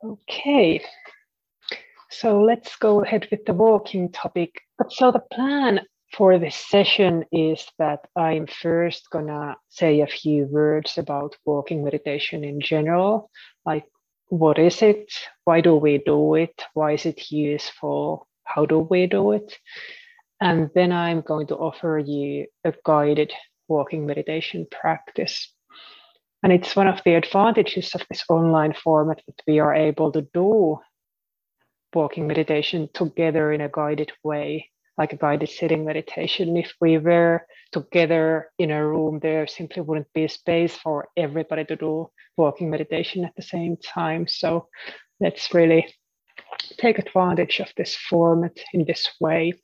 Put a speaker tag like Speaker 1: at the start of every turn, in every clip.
Speaker 1: Okay, so let's go ahead with the walking topic. So the plan for this session is that I'm first gonna say a few words about walking meditation in general, like what is it, why do we do it, why is it useful, how do we do it? And then I'm going to offer you a guided walking meditation practice. And it's one of the advantages of this online format that we are able to do walking meditation together in a guided way, like a guided sitting meditation. If we were together in a room, there simply wouldn't be space for everybody to do walking meditation at the same time. So let's really take advantage of this format in this way.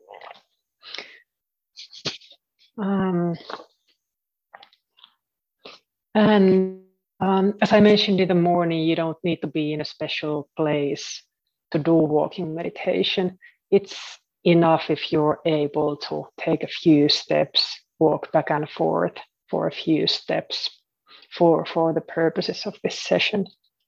Speaker 1: As I mentioned in the morning, you don't need to be in a special place to do walking meditation. It's enough if you're able to take a few steps, walk back and forth for a few steps for the purposes of this session.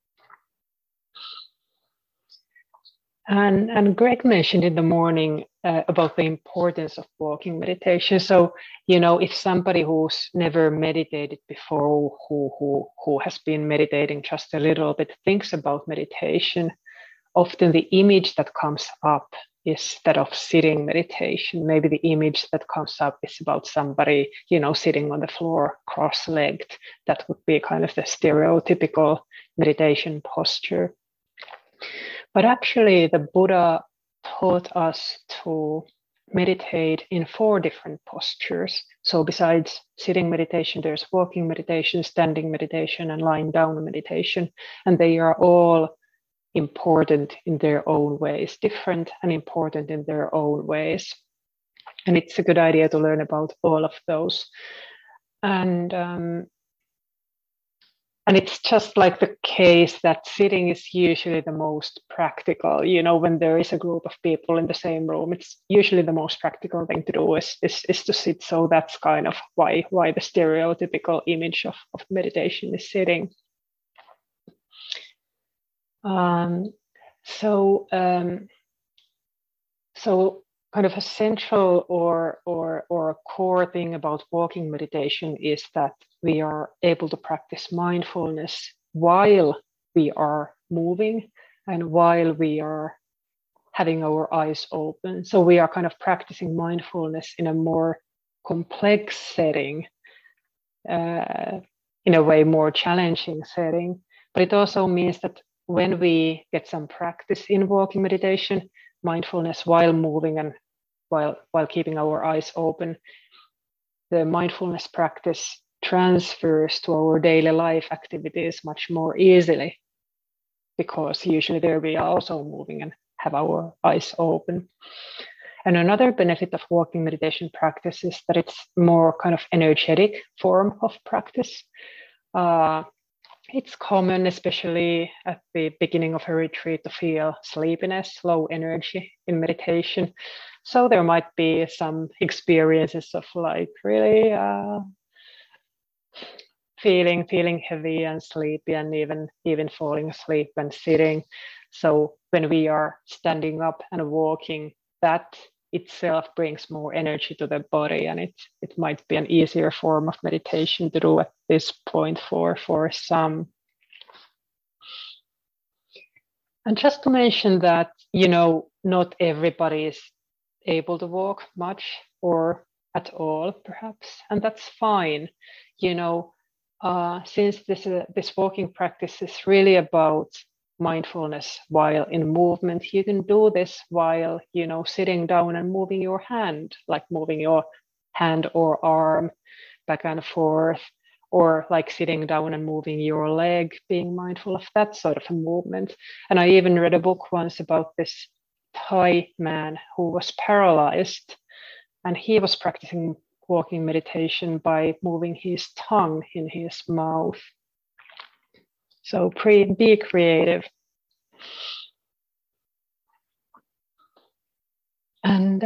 Speaker 1: And Greg mentioned in the morning about the importance of walking meditation. So, if somebody who's never meditated before, who has been meditating just a little bit, thinks about meditation, often the image that comes up is that of sitting meditation. Maybe the image that comes up is about somebody, sitting on the floor cross-legged. That would be kind of the stereotypical meditation posture. But actually, the Buddha taught us to meditate in 4 different postures. So besides sitting meditation, there's walking meditation, standing meditation, and lying down meditation. And they are all important in their own ways, different and important in their own ways. And it's a good idea to learn about all of those. And it's just like the case that sitting is usually the most practical. When there is a group of people in the same room, it's usually the most practical thing to do is to sit. So that's kind of why the stereotypical image of meditation is sitting. So kind of a central or a core thing about walking meditation is that we are able to practice mindfulness while we are moving and while we are having our eyes open. So we are kind of practicing mindfulness in a more complex setting, in a way more challenging setting. But it also means that when we get some practice in walking meditation, mindfulness while moving and while keeping our eyes open, the mindfulness practice transfers to our daily life activities much more easily, because usually there we are also moving and have our eyes open. And another benefit of walking meditation practice is that it's more kind of energetic form of practice. It's common, especially at the beginning of a retreat, to feel sleepiness, low energy in meditation. So there might be some experiences of like really feeling heavy and sleepy, and even falling asleep when sitting. So when we are standing up and walking, that itself brings more energy to the body, and it might be an easier form of meditation to do at this point for some. And just to mention that, not everybody is able to walk much or at all, perhaps, and that's fine. Since this walking practice is really about mindfulness while in movement, you can do this while sitting down and moving your hand, like moving your hand or arm back and forth, or like sitting down and moving your leg, being mindful of that sort of a movement. And I even read a book once about this Thai man who was paralyzed, and he was practicing walking meditation by moving his tongue in his mouth. So be creative. And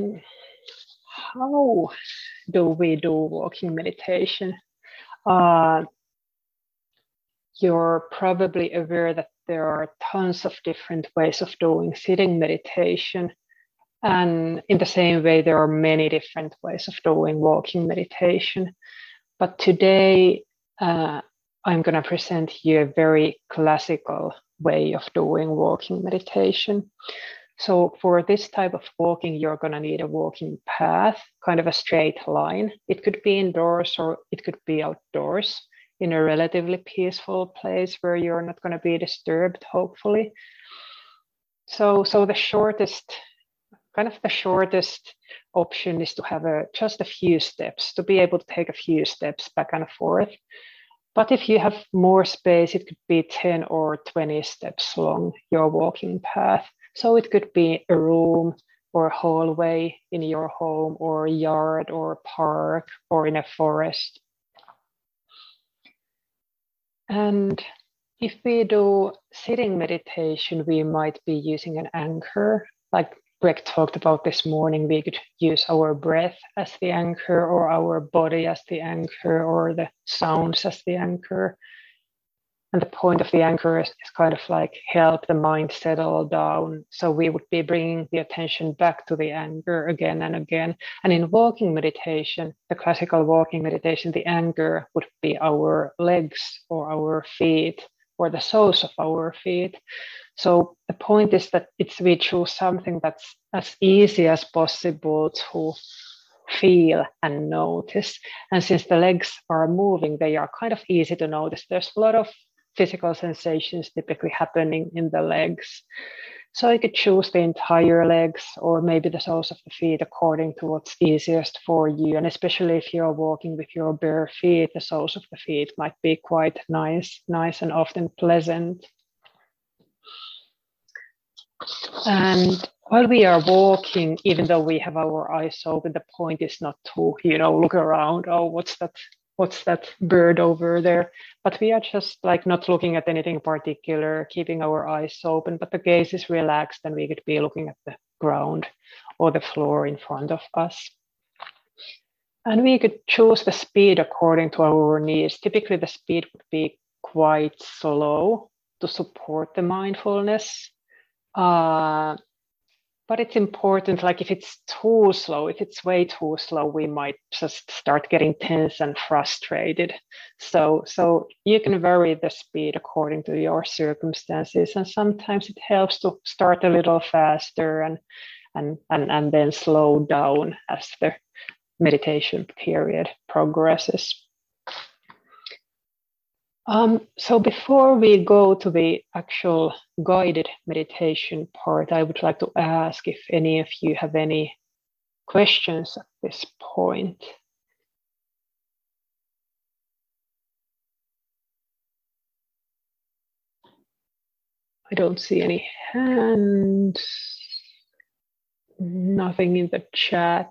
Speaker 1: how do we do walking meditation? You're probably aware that there are tons of different ways of doing sitting meditation. And in the same way, there are many different ways of doing walking meditation. But today, I'm going to present you a very classical way of doing walking meditation. So for this type of walking, you're going to need a walking path, kind of a straight line. It could be indoors or it could be outdoors in a relatively peaceful place where you're not going to be disturbed, hopefully. So the shortest option is to have just a few steps, to be able to take a few steps back and forth. But if you have more space, it could be 10 or 20 steps long, your walking path. So it could be a room or a hallway in your home or a yard or a park or in a forest. And if we do sitting meditation, we might be using an anchor. Like Greg talked about this morning, we could use our breath as the anchor or our body as the anchor or the sounds as the anchor. And the point of the anchor is kind of like help the mind settle down. So we would be bringing the attention back to the anchor again and again. And in walking meditation, the classical walking meditation, the anchor would be our legs or our feet or the soles of our feet. So the point is that we choose something that's as easy as possible to feel and notice. And since the legs are moving, they are kind of easy to notice. There's a lot of physical sensations typically happening in the legs. So you could choose the entire legs or maybe the soles of the feet according to what's easiest for you. And especially if you're walking with your bare feet, the soles of the feet might be quite nice and often pleasant. And while we are walking, even though we have our eyes open, the point is not to, look around. Oh, what's that bird over there? But we are just like not looking at anything particular, keeping our eyes open, but the gaze is relaxed and we could be looking at the ground or the floor in front of us. And we could choose the speed according to our needs. Typically the speed would be quite slow to support the mindfulness. But it's important, like if it's too slow, if it's way too slow, we might just start getting tense and frustrated. So you can vary the speed according to your circumstances. And sometimes it helps to start a little faster and then slow down as the meditation period progresses. So before we go to the actual guided meditation part, I would like to ask if any of you have any questions at this point. I don't see any hands, nothing in the chat.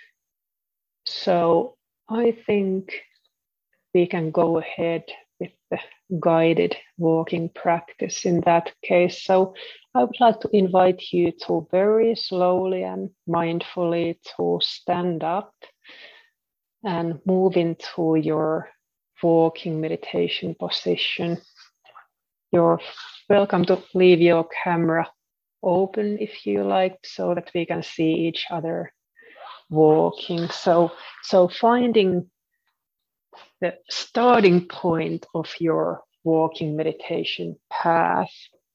Speaker 1: So I think we can go ahead with the guided walking practice in that case. So I would like to invite you to very slowly and mindfully to stand up and move into your walking meditation position. You're welcome to leave your camera open if you like, so that we can see each other walking. So finding the starting point of your walking meditation path.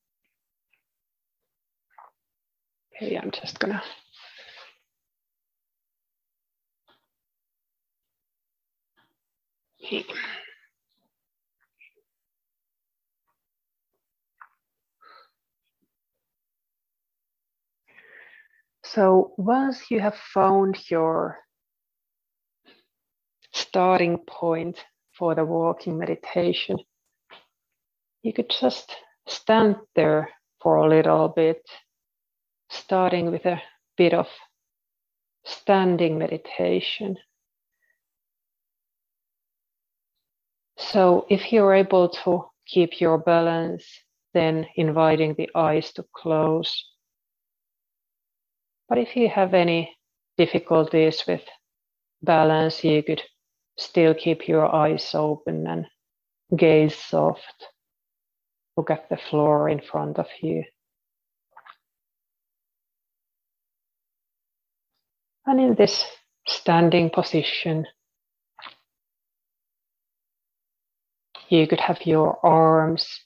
Speaker 1: Okay, I'm just gonna So once you have found your starting point for the walking meditation, you could just stand there for a little bit, starting with a bit of standing meditation. So if you're able to keep your balance, then inviting the eyes to close. But if you have any difficulties with balance, you could still keep your eyes open and gaze soft. look at the floor in front of you. And in this standing position, you could have your arms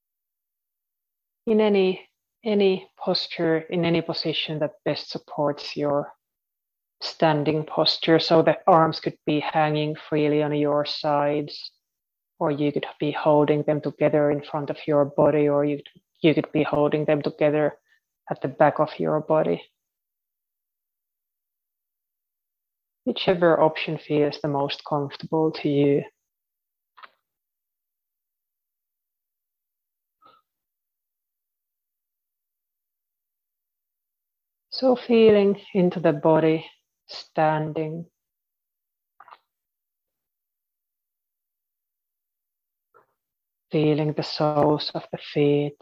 Speaker 1: in any posture, in any position that best supports your standing posture. So the arms could be hanging freely on your sides, or you could be holding them together in front of your body, or you could be holding them together at the back of your body. Whichever option feels the most comfortable to you. So feeling into the body, standing. Feeling the soles of the feet.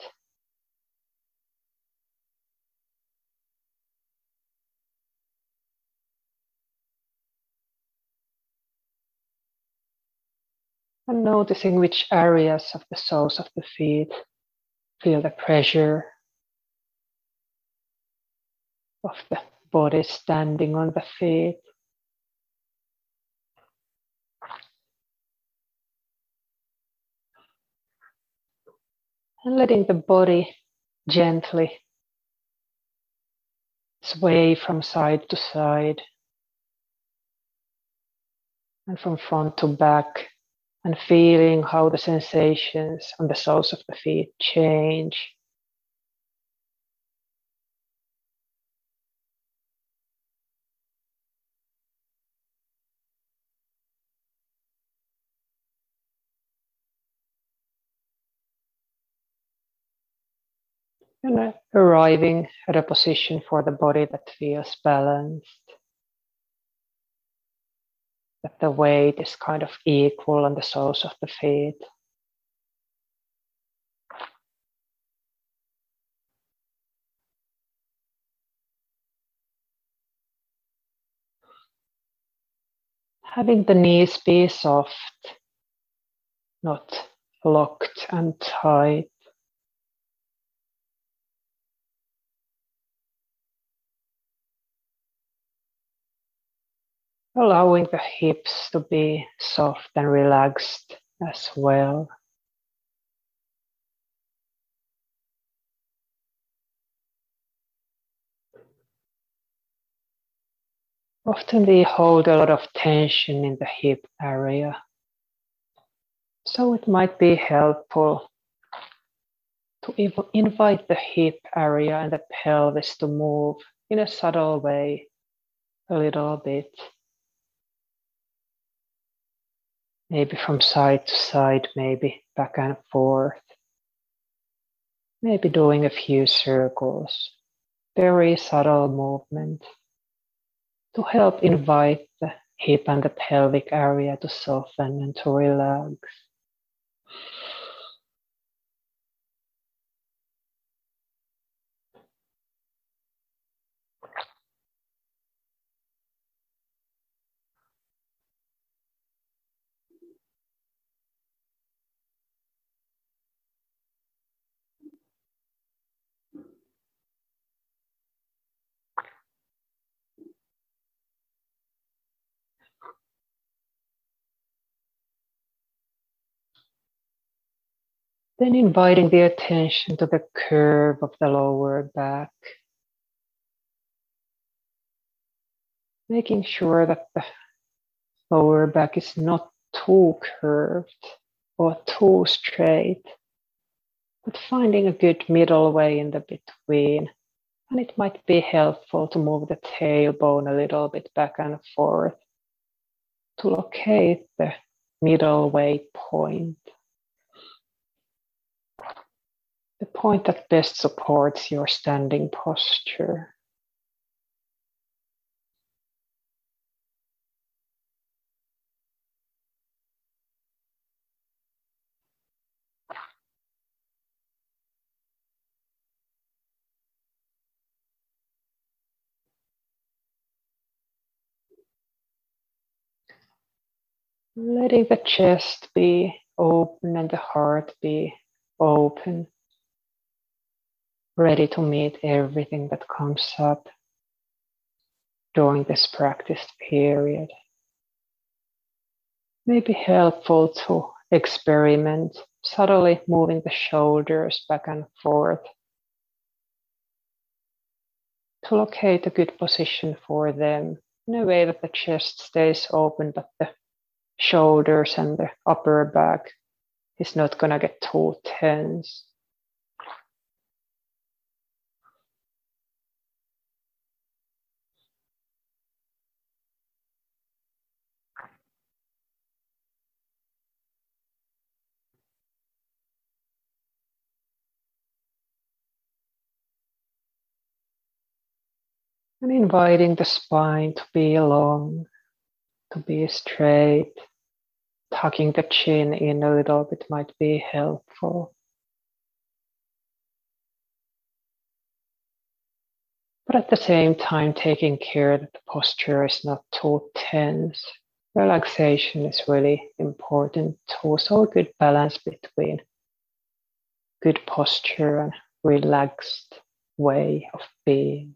Speaker 1: And noticing which areas of the soles of the feet feel the pressure of the body standing on the feet. And letting the body gently sway from side to side and from front to back, and feeling how the sensations on the soles of the feet change. And arriving at a position for the body that feels balanced, that the weight is kind of equal on the soles of the feet. Having the knees be soft, not locked and tight. Allowing the hips to be soft and relaxed as well. Often we hold a lot of tension in the hip area. So it might be helpful to invite the hip area and the pelvis to move in a subtle way a little bit. Maybe from side to side, maybe back and forth. Maybe doing a few circles. Very subtle movement to help invite the hip and the pelvic area to soften and to relax. Then inviting the attention to the curve of the lower back. Making sure that the lower back is not too curved or too straight, but finding a good middle way in the between. And it might be helpful to move the tailbone a little bit back and forth to locate the middle way point. The point that best supports your standing posture. Letting the chest be open and the heart be open, ready to meet everything that comes up during this practice period. May be helpful to experiment subtly moving the shoulders back and forth to locate a good position for them in a way that the chest stays open, but the shoulders and the upper back is not going to get too tense. And inviting the spine to be long, to be straight. Tucking the chin in a little bit might be helpful. But at the same time, taking care that the posture is not too tense. Relaxation is really important too. So a good balance between good posture and relaxed way of being.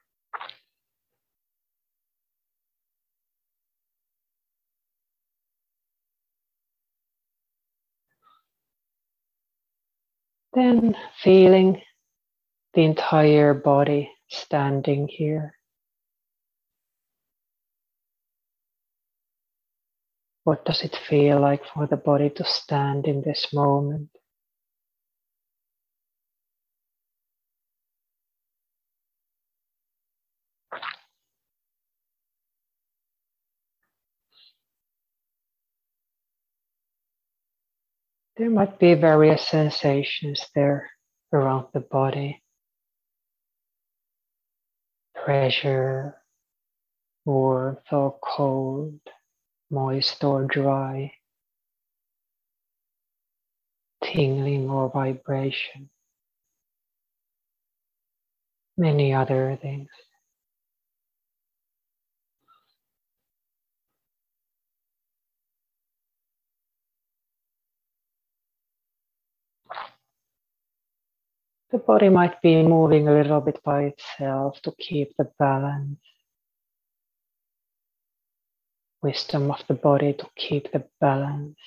Speaker 1: Then feeling the entire body standing here. What does it feel like for the body to stand in this moment? There might be various sensations there around the body. Pressure, warmth or cold, moist or dry, tingling or vibration, many other things. The body might be moving a little bit by itself to keep the balance. Wisdom of the body to keep the balance.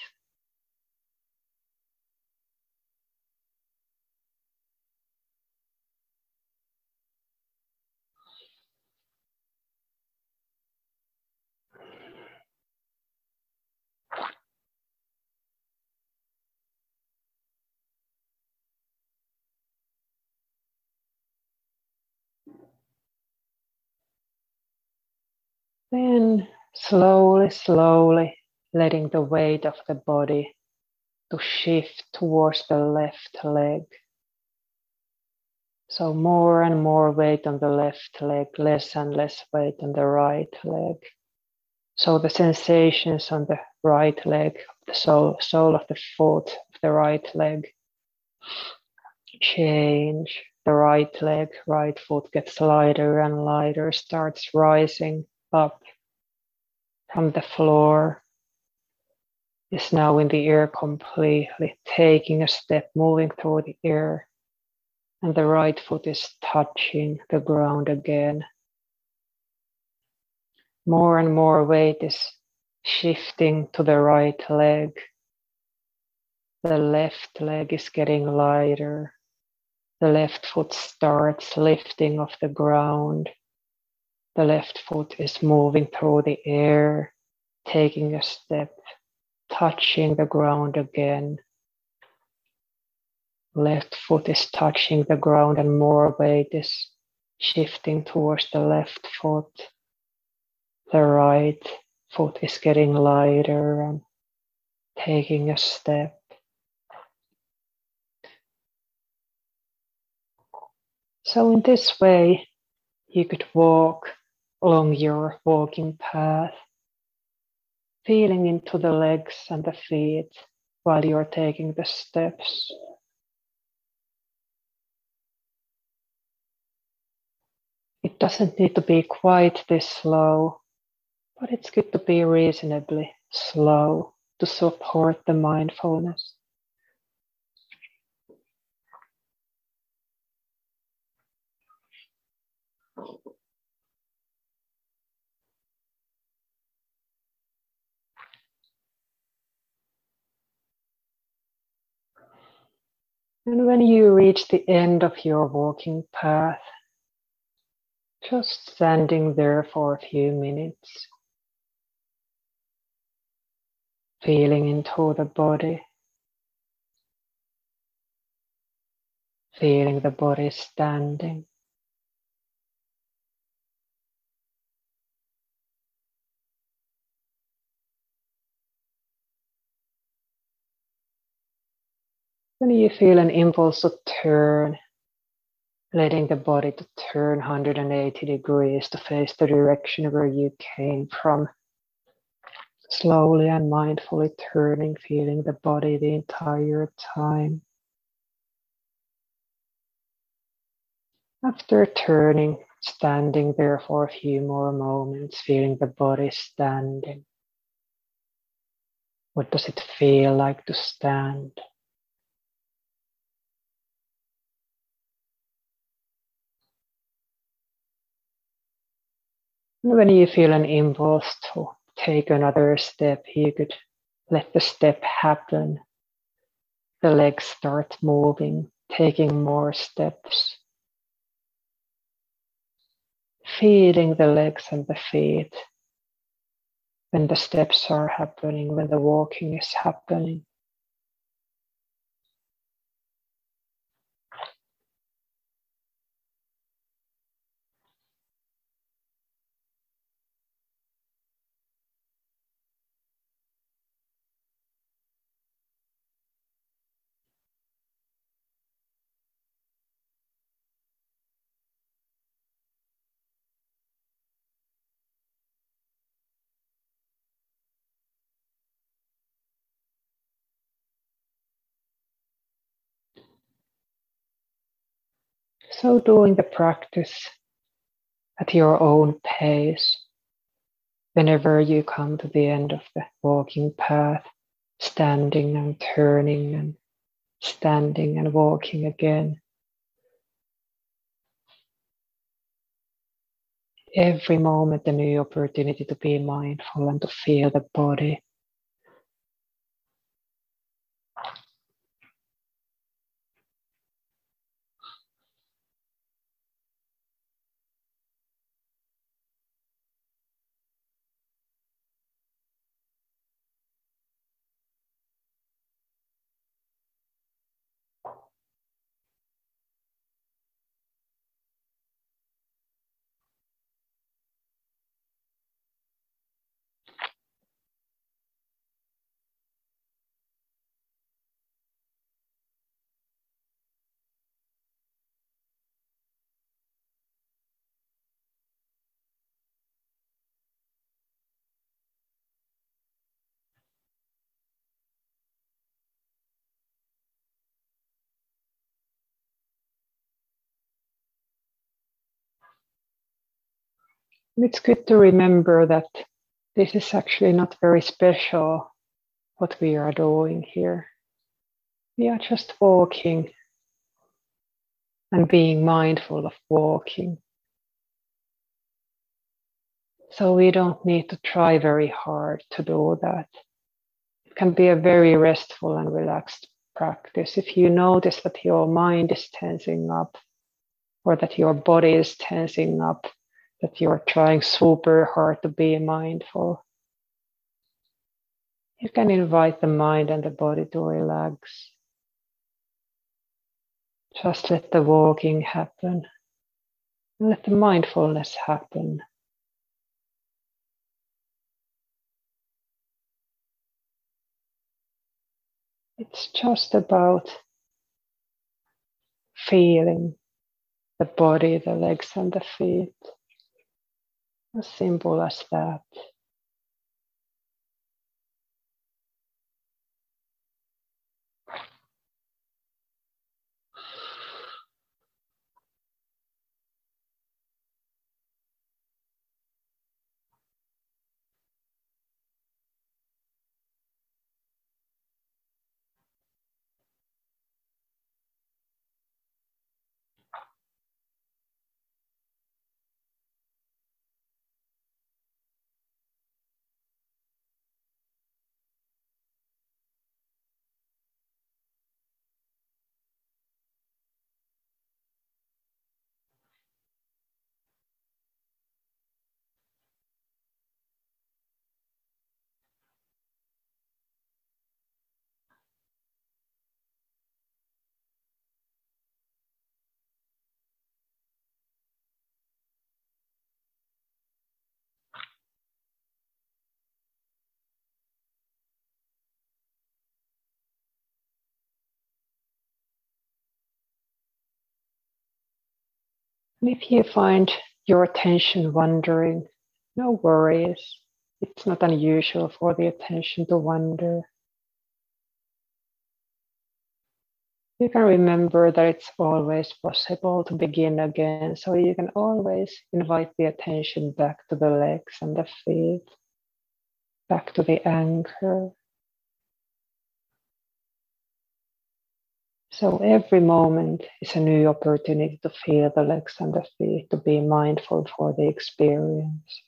Speaker 1: Then slowly letting the weight of the body to shift towards the left leg. So more and more weight on the left leg, less and less weight on the right leg. So the sensations on the right leg, the sole of the foot of the right leg change. The right leg, right foot gets lighter and lighter, starts rising up from the floor, is now in the air completely, taking a step, moving through the air, and the right foot is touching the ground again. More and more weight is shifting to the right leg. The left leg is getting lighter. The left foot starts lifting off the ground. The left foot is moving through the air, taking a step, touching the ground again. Left foot is touching the ground and more weight is shifting towards the left foot. The right foot is getting lighter and taking a step. So in this way, you could walk along your walking path, feeling into the legs and the feet while you're taking the steps. It doesn't need to be quite this slow, but it's good to be reasonably slow to support the mindfulness. And when you reach the end of your walking path, just standing there for a few minutes, feeling into the body, feeling the body standing. When you feel an impulse to turn, letting the body to turn 180 degrees to face the direction where you came from, slowly and mindfully turning, feeling the body the entire time. After turning, standing there for a few more moments, feeling the body standing. What does it feel like to stand? When you feel an impulse to take another step, you could let the step happen. The legs start moving, taking more steps. Feeling the legs and the feet when the steps are happening, when the walking is happening. So doing the practice at your own pace, whenever you come to the end of the walking path, standing and turning and standing and walking again. Every moment a new opportunity to be mindful and to feel the body. It's good to remember that this is actually not very special what we are doing here. We are just walking and being mindful of walking. So we don't need to try very hard to do that. It can be a very restful and relaxed practice. If you notice that your mind is tensing up or that your body is tensing up, that you're trying super hard to be mindful, you can invite the mind and the body to relax. Just let the walking happen. Let the mindfulness happen. It's just about feeling the body, the legs, and the feet. As simple as that. And if you find your attention wandering, no worries. It's not unusual for the attention to wander. You can remember that it's always possible to begin again, so you can always invite the attention back to the legs and the feet, back to the anchor. So every moment is a new opportunity to feel the legs and the feet, to be mindful for the experience.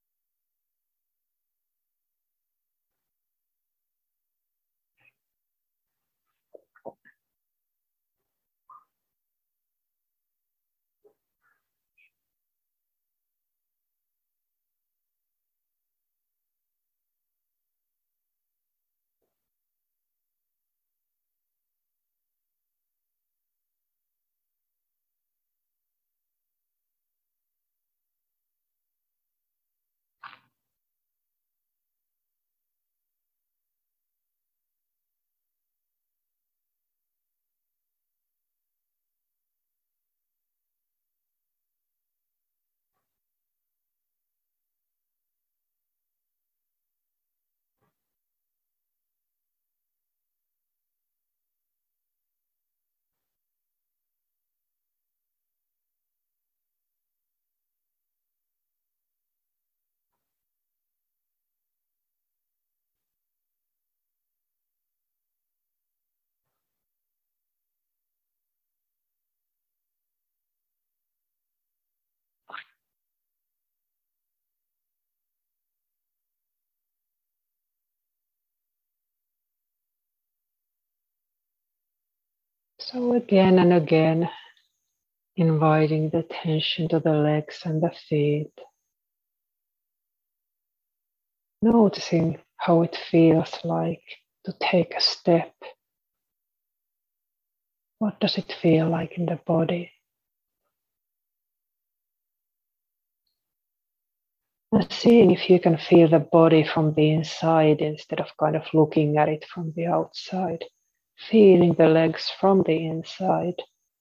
Speaker 1: So again and again, inviting the attention to the legs and the feet, noticing how it feels like to take a step. What does it feel like in the body? And seeing if you can feel the body from the inside instead of kind of looking at it from the outside. Feeling the legs from the inside.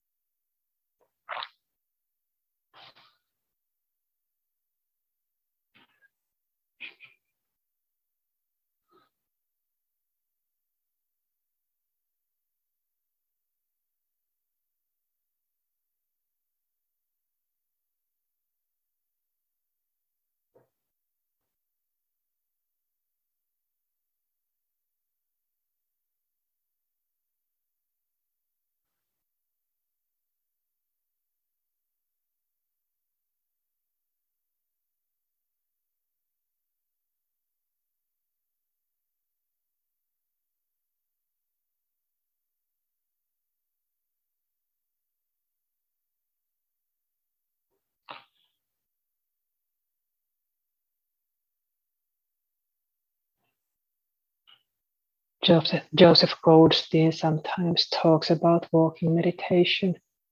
Speaker 1: Joseph Goldstein sometimes talks about walking meditation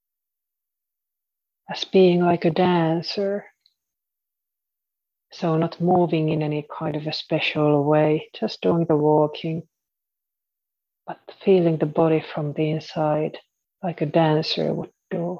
Speaker 1: as being like a dancer. So, not moving in any kind of a special way, just doing the walking, but feeling the body from the inside like a dancer would do.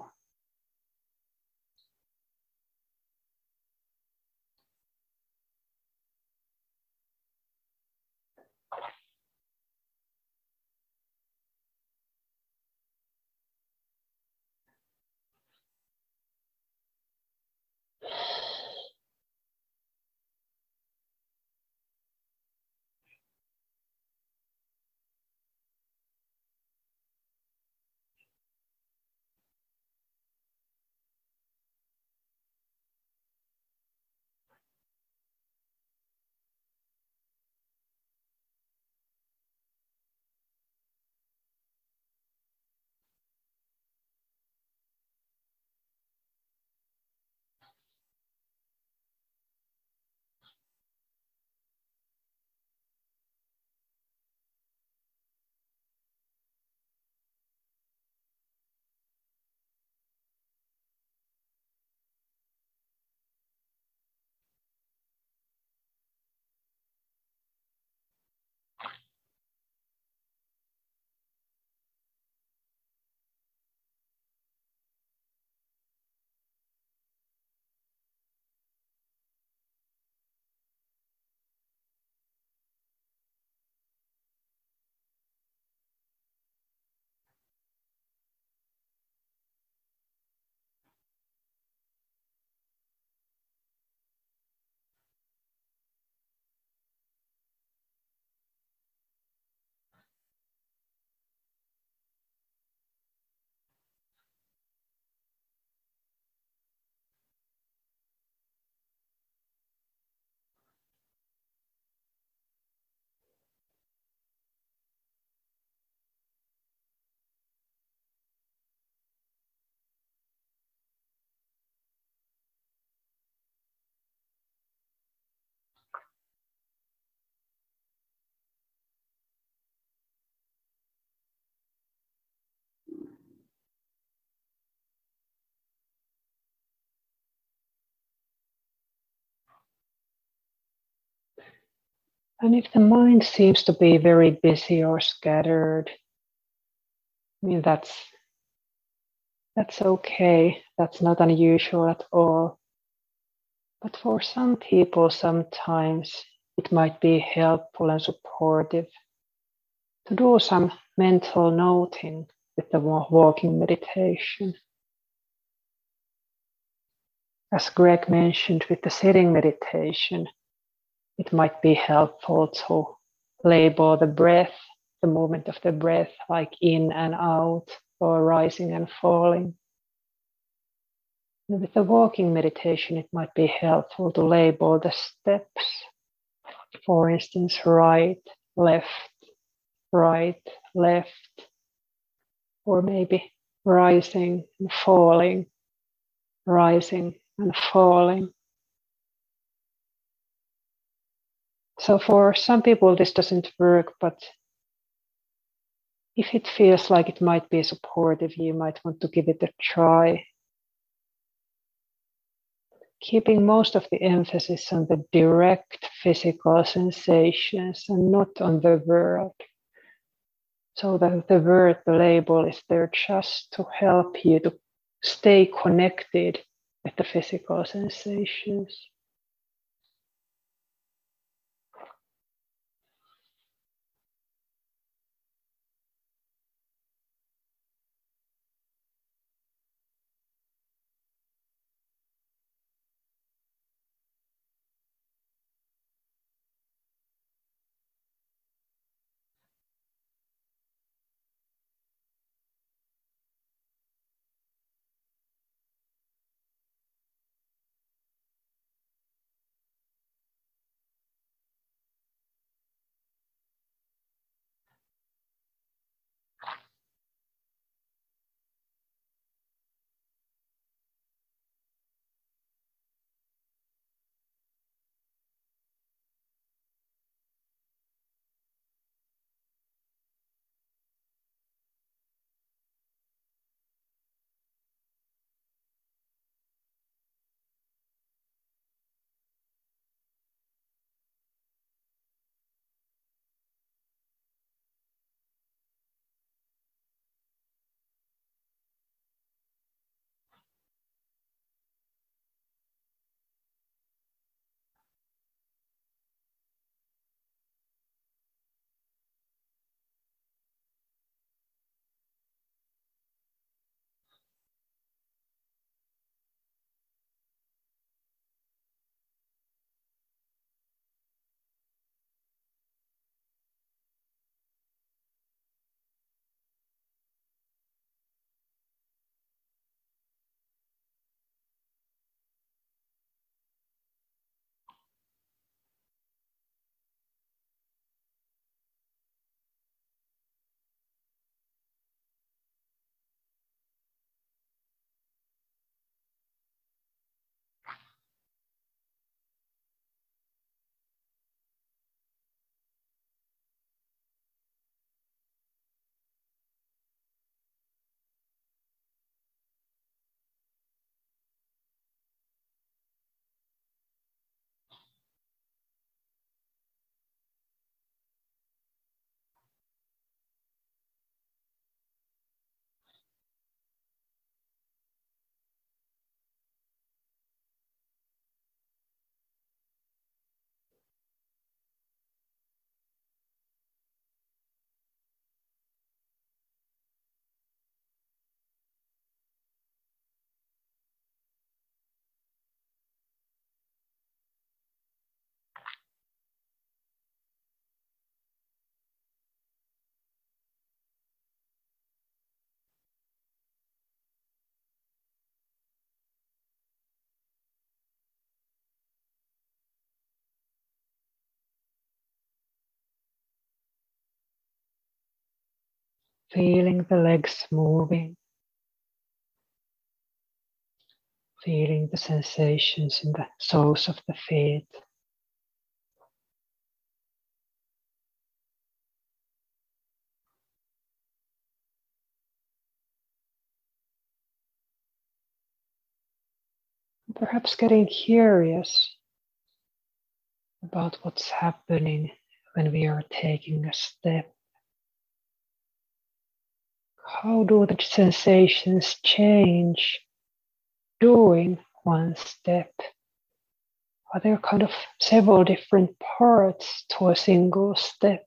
Speaker 1: And if the mind seems to be very busy or scattered, I mean, that's okay. That's not unusual at all. But for some people, sometimes it might be helpful and supportive to do some mental noting with the walking meditation. As Greg mentioned with the sitting meditation, it might be helpful to label the breath, the movement of the breath, like in and out, or rising and falling. And with the walking meditation, it might be helpful to label the steps. For instance, right, left, or maybe rising and falling, rising and falling. So for some people, this doesn't work, but if it feels like it might be supportive, you might want to give it a try. Keeping most of the emphasis on the direct physical sensations and not on the word. So that the word, the label, is there just to help you to stay connected with the physical sensations. Feeling the legs moving, feeling the sensations in the soles of the feet. Perhaps getting curious about what's happening when we are taking a step? How do the sensations change during one step? Are there kind of several different parts to a single step?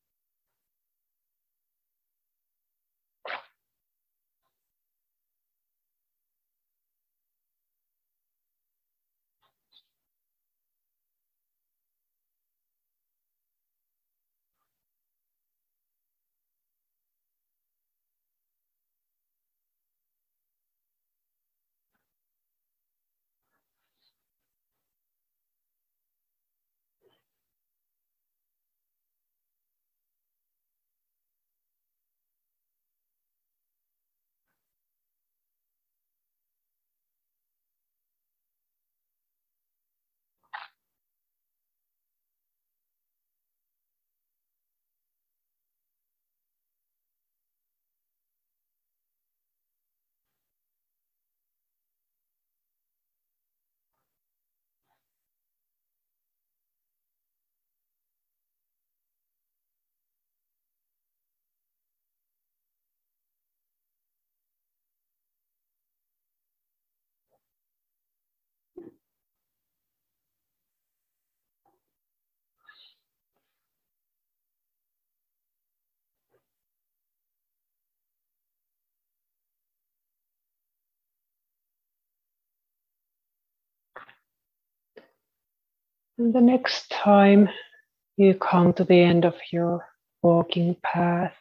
Speaker 1: And the next time you come to the end of your walking path,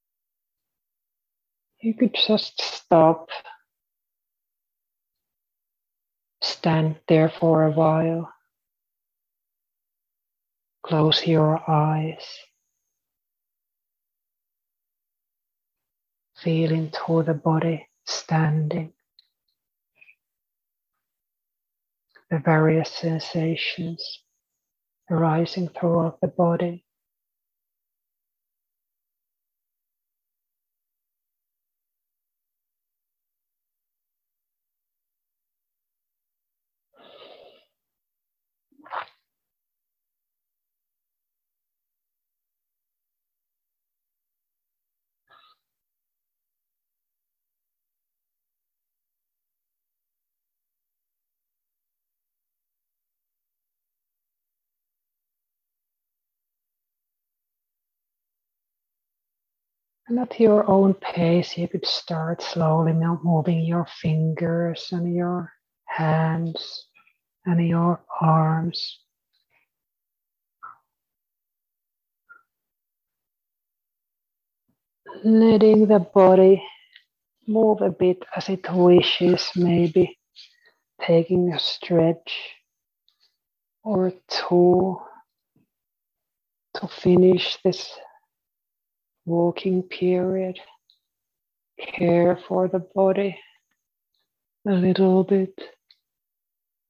Speaker 1: you could just stop, stand there for a while, close your eyes, feel into the body standing, the various sensations arising throughout the body. And at your own pace, you could start slowly moving your fingers and your hands and your arms. Letting the body move a bit as it wishes, maybe taking a stretch or two to finish this walking period. Care for the body a little bit.